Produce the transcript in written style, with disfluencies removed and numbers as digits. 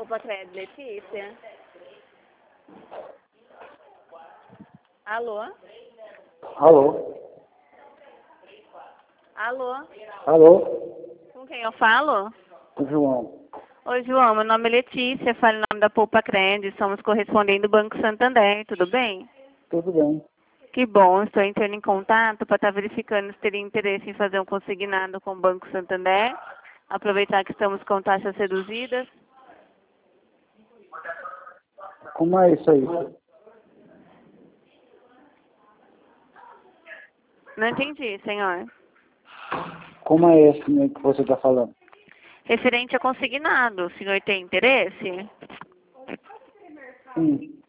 Poupa-Crédito, Letícia? Alô? Alô? Alô? Alô? Com quem eu falo? João. Oi, João, meu nome é Letícia, falo em nome da Poupa-Crédito, somos correspondentes do Banco Santander, tudo bem? Tudo bem. Que bom, estou entrando em contato para estar verificando se teria interesse em fazer um consignado com o Banco Santander, aproveitar que estamos com taxas reduzidas. Como é isso aí? Não entendi, senhor. Como é esse que você está falando? Referente a consignado, o senhor tem interesse? Sim.